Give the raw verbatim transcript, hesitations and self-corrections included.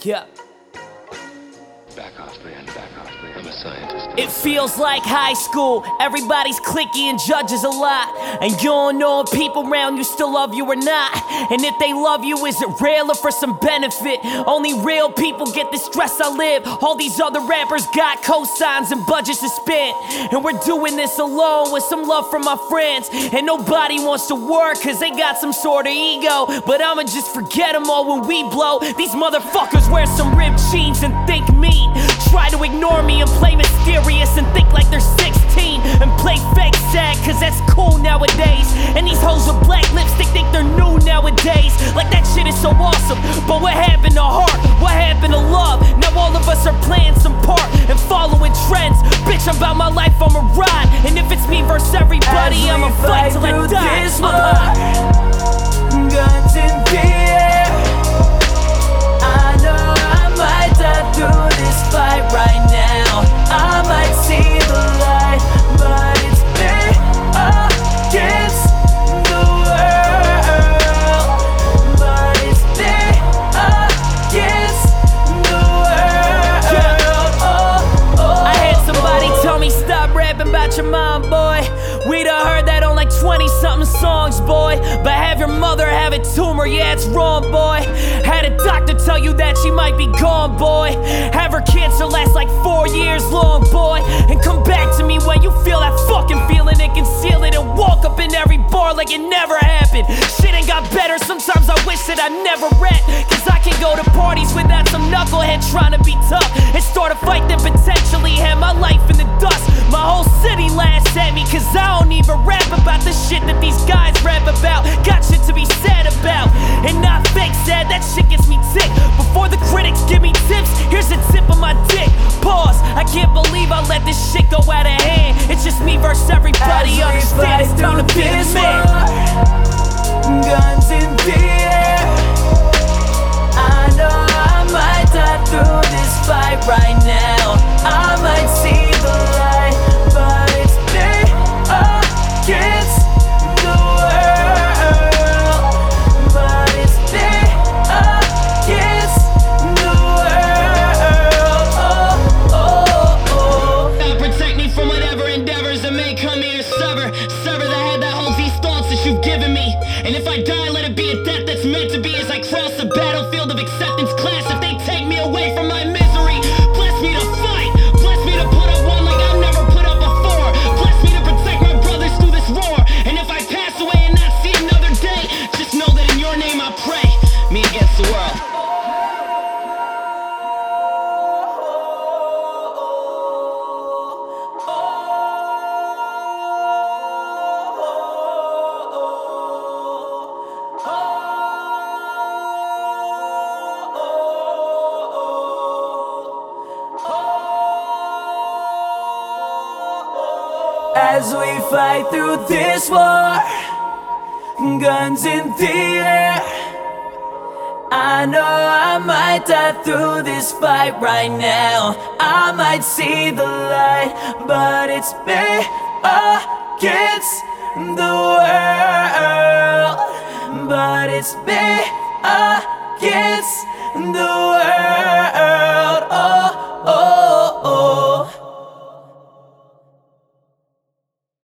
Yeah. Back off, man, back off, man. I'm a scientist. It feels like high school, everybody's cliquey and judges a lot. And you don't know if people around you still love you or not. And if they love you, is it real or for some benefit? Only real people get the stress I live. All these other rappers got cosigns and budgets to spend. And we're doing this alone with some love from my friends. And nobody wants to work cause they got some sort of ego. But I'ma just forget them all when we blow. These motherfuckers wear some ripped jeans and think mean. Try to ignore me and play mysterious and think like they're sixteen. And play fake sad cause that's cool nowadays. And these hoes with black lipstick think they're new nowadays. Like that shit is so awesome. But what happened to heart? What happened to love? Now all of us are playing some part and following trends. Bitch, I'm about my life, I'm a ride. And if it's me versus everybody, I'ma fight till I die. This war, guns in the air. I know I might die through this fight right now. I might see the light, but it's me against the world. But it's me against the world. Yeah. Oh, oh, I had somebody tell me stop rapping about your mom, boy. We done heard that on like twenty something songs, boy. But have your mother have a tumor, yeah, it's wrong, boy. Had a doctor tell you that she might be gone, boy. Have her cancer last like four years long, boy. And come back to me when you feel that fucking feeling and conceal it. And walk up in every bar like it never happened. Shit ain't got better, sometimes I wish that I never rap. Cause I can go to parties without some knucklehead trying to be tough and start a fight that potentially had my life in the dust. My whole city laughs at me cause I don't even rap about the shit that these guys rap about. Got shit to be sad about, and not fake sad, that shit gets me tick. Before the critics give me tips, here's a tip of my dick. Pause, I can't believe I let this shit go out of hand. It's just me versus everybody, understand it's time to be the man. Guns in the air. I know I might die through this fight right now. I might see the light, but it's me against the world. But it's me against the world. Oh, oh, oh. God protect me from whatever endeavors that may come here. Sever, sever the head that holds these thoughts that you've given me. And if I die, let it be a death that's meant to be. As I cross the battlefield of acceptance class, if they take me away from my misery, bless me to fight, bless me to put up one like I've never put up before. Bless me to protect my brothers through this war. And if I pass away and not see another day, just know that in your name I pray. Me against the world. As we fight through this war, guns in the air. I know I might die through this fight right now. I might see the light, but it's me against the world. But it's me against the world.